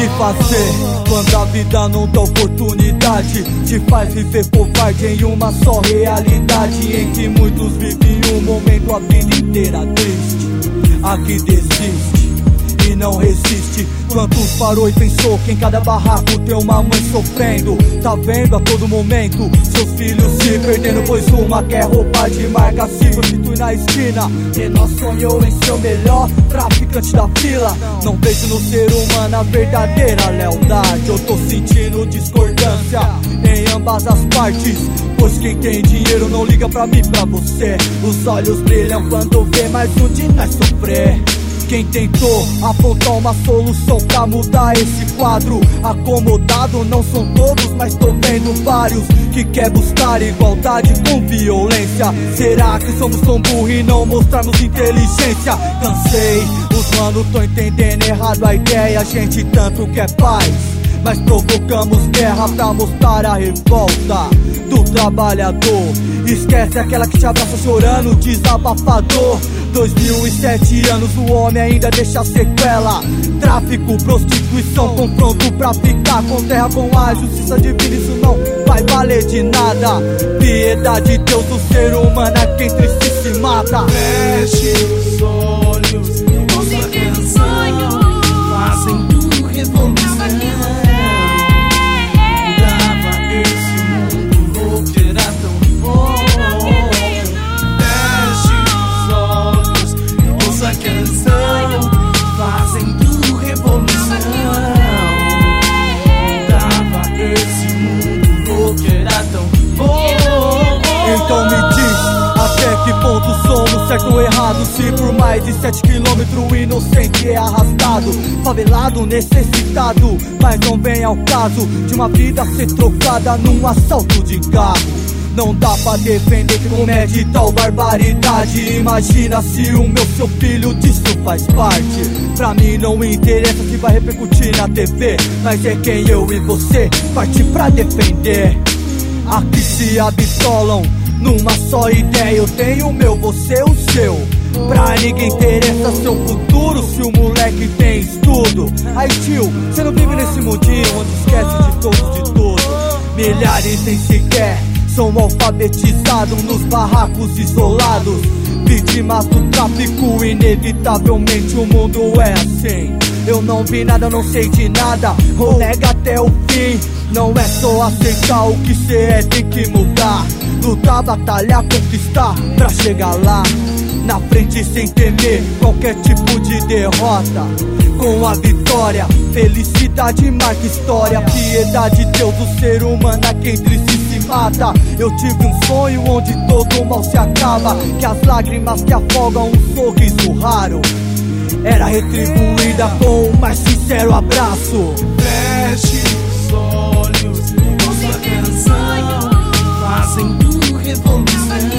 que fazer quando a vida não dá oportunidade? Te faz viver covarde em uma só realidade, em que muitos vivem um momento a vida inteira triste. Aqui desiste e não resiste. Quantos parou e pensou que em cada barraco tem uma mãe sofrendo? Tá vendo a todo momento seus filhos se perdendo, pois uma quer roupa de marca, se prostitui na esquina. Menor sonhou em ser o melhor traficante da fila. Não vejo no ser humano a verdadeira lealdade. Eu tô sentindo discordância em ambas as partes, pois quem tem dinheiro não liga pra mim, pra você. Os olhos brilham quando vê mais um de nós sofrer. Quem tentou apontar uma solução pra mudar esse quadro acomodado não são todos, mas tô vendo vários que quer buscar igualdade com violência. Será que somos tão burros e não mostrarmos inteligência? Cansei, os mano tão entendendo errado a ideia. A gente tanto quer paz, mas provocamos guerra pra mostrar a revolta do trabalhador. Esquece aquela que te abraça chorando, desabafador. 2007 anos, o homem ainda deixa sequela. Tráfico, prostituição, confronto pra ficar com terra, com a justiça divina, isso não vai valer de nada. Piedade, Deus, o ser humano é quem triste se mata. Feche os olhos, mostra que é um sonho, fazendo revolução. Então me diz, até que ponto somos certo ou errado? Se por mais de 7 quilômetros o inocente é arrastado, favelado, necessitado, mas não vem ao caso de uma vida ser trocada num assalto de carro. Não dá pra defender que comete tal barbaridade. Imagina se o meu, seu filho disso faz parte. Pra mim não interessa se vai repercutir na TV, mas é quem eu e você parte pra defender. Aqui se habitolam numa só ideia, eu tenho o meu, você o seu. Pra ninguém interessa seu futuro se o moleque tem estudo. Aí tio, você não vive nesse mundinho onde esquece de todos de tudo. Milhares nem sequer são alfabetizados nos barracos isolados, vítimas do tráfico. Inevitavelmente o mundo é assim. Eu não vi nada, não sei de nada, ou nega até o fim. Não é só aceitar o que cê é, tem que mudar. Lutar, batalhar, conquistar pra chegar lá na frente sem temer qualquer tipo de derrota. Com a vitória, felicidade marca história. Piedade, Deus, o ser humano é quem triste se mata. Eu tive um sonho onde todo mal se acaba, que as lágrimas que afogam um sorriso raro era retribuída com o mais sincero abraço. Feche os olhos, mostra que é um sonho, fazendo revolução.